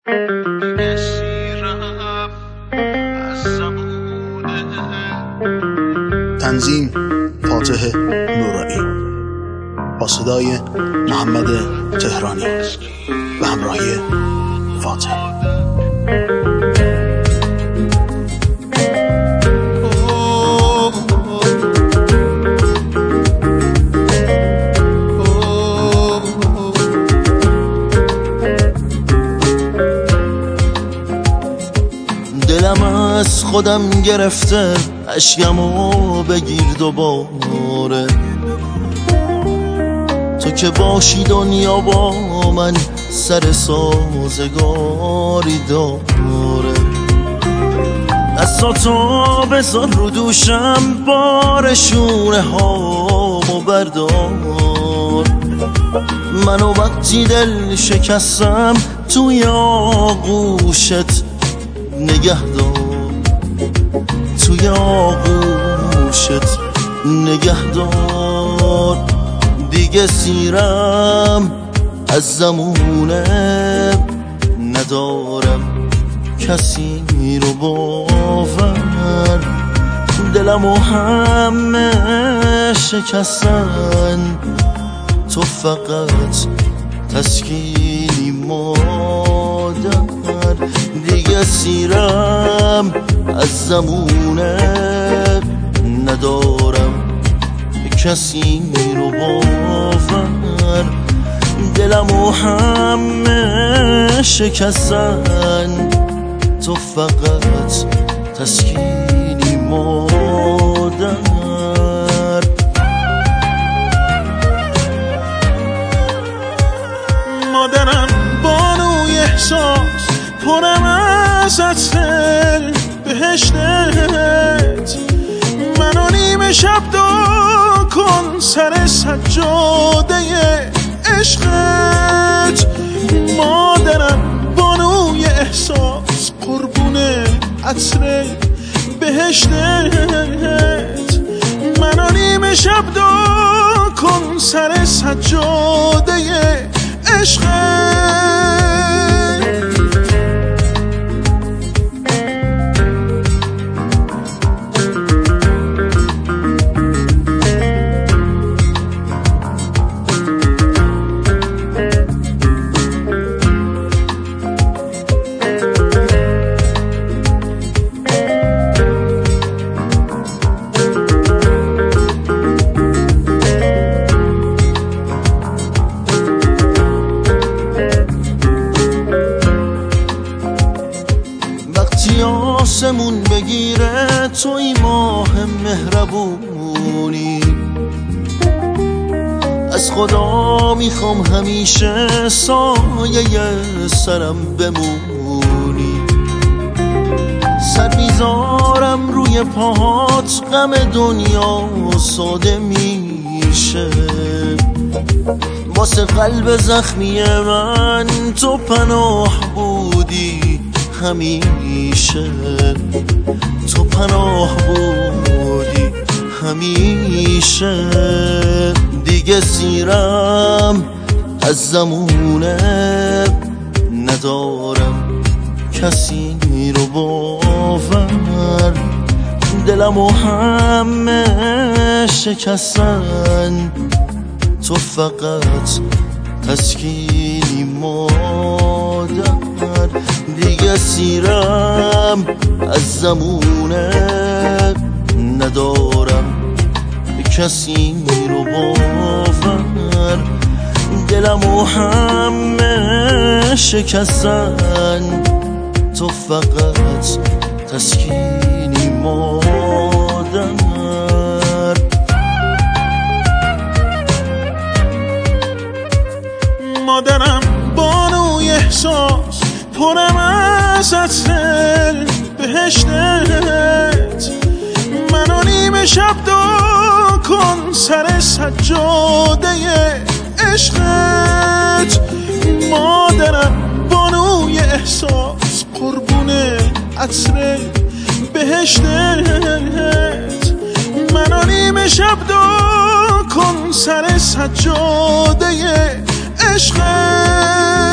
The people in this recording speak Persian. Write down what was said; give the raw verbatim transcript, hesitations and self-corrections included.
تنظیم فاتح نورایی با صدای محمد تهرانی و همراهی فاتح. دلم از خودم گرفته، اشکمو بگیر دوباره. تو که باشی دنیا با من سر سازگاری داره. دستاتو بذار رو دوشم، بار شونه هامو بردار. منو وقتی دل شکستم توی آغوشت نگه دار، توی آغوشت نگه دار. دیگه سیرم از زمونه ندارم کسی رو باور. دلمو همه شکستن، تو فقط تسکینی مادر. دیگه سیرم از زمونه ندارم کسی رو باور. دلمو همه شکستن، تو فقط تسکینی مادر. مادرم بانوی احساس، پرم از عطر بهشتت. منو نیمه شب دعا کن سر سجاده عشقت. مادرم بانوی احساس، قربون عطر بهشتت. منو نیمه شب دعا کن سر سجاده عشقت. آسمون بگیره توی ماه مهربونی، از خدا میخوام همیشه سایه سرم بمونی. سر میذارم روی پاهات، غم دنیا ساده میشه. واسه قلب زخمی من تو پناه بودی همیشه. تو پناه بودی همیشه. دیگه سیرم از زمونه ندارم کسی رو باور. دلمو همه شکستن، تو فقط تسکینی مادر. دیگه سیرم از زمونه ندارم کسی رو باور. دلمو همه شکستن، تو فقط تسکینی مادر. مادرم بانوی احساس، پرم از عطر بهشتت. منو نیمه شب دعا کن سر سجاده عشقت. مادرم بانوی احساس، قربون عطر بهشتت. منو نیمه شب دعا کن سر سجاده عشقت.